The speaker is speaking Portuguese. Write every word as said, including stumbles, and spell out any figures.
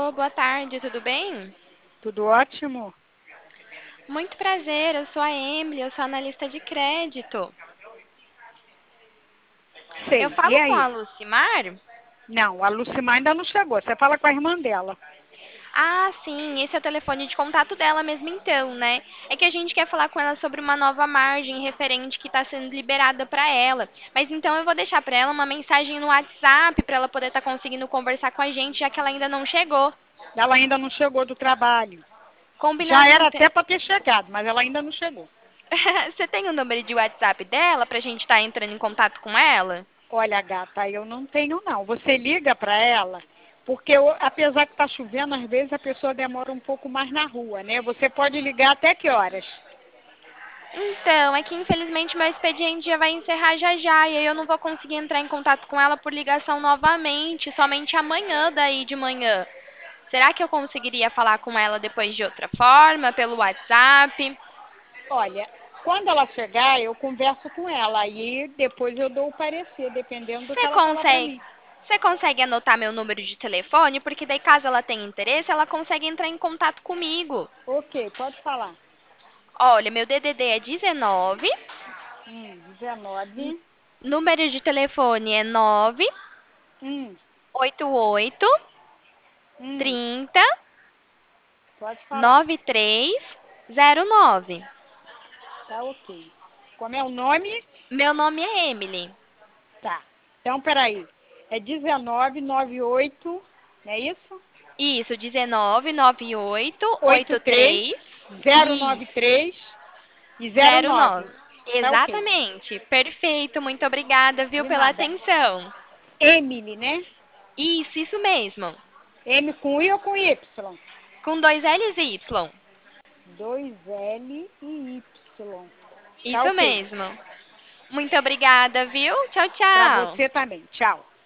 Alô, boa tarde, tudo bem? Tudo ótimo? Muito prazer, eu sou a Emily, eu sou analista de crédito. Eu Sei. E falo com a aí? Lucimar? Não, a Lucimar ainda não chegou. Você fala com a irmã dela. Ah, sim, esse é o telefone de contato dela mesmo então, né? É que a gente quer falar com ela sobre uma nova margem referente que está sendo liberada para ela. Mas então eu vou deixar para ela uma mensagem no WhatsApp para ela poder estar conseguindo conversar com a gente, já que ela ainda não chegou. Ela ainda não chegou do trabalho. Já Combinado era então. até para ter chegado, mas ela ainda não chegou. Você tem o número de WhatsApp dela para a gente estar entrando em contato com ela? Olha, gata, eu não tenho não. Você liga para ela, porque eu- apesar que está chovendo, às vezes a pessoa demora um pouco mais na rua, né? Você pode ligar até que horas? Então, é que infelizmente meu expediente já vai encerrar já já, e aí eu não vou conseguir entrar em contato com ela por ligação novamente, somente amanhã daí de manhã. Será que eu conseguiria falar com ela depois de outra forma, pelo WhatsApp? Olha, quando ela chegar, eu converso com ela. Aí depois eu dou o parecer, dependendo do que Você ela falar para consegue, mim. você consegue anotar meu número de telefone? Porque daí caso ela tenha interesse, ela consegue entrar em contato comigo. Ok, pode falar. Olha, meu D D D é dezenove, Hum, dezenove. número de telefone é nove Hum, oito oito hum, trinta pode falar. nove três zero nove. Tá ok. Como é o nome? Meu nome é Emily. Tá. Então, peraí. É dezenove noventa e oito, não é isso? Isso, dezenove nove oito oito oito três três zero nove isso, três e zero zero nove. nove. Tá ok. Exatamente. Perfeito. Muito obrigada, viu, De pela nada. atenção. Emily, né? Isso, isso mesmo. M com I ou com Y? Com dois L's e Y. Dois L e Y. Tá Isso ok. mesmo. Muito obrigada, viu? Tchau, Pra tchau. você também. Tchau.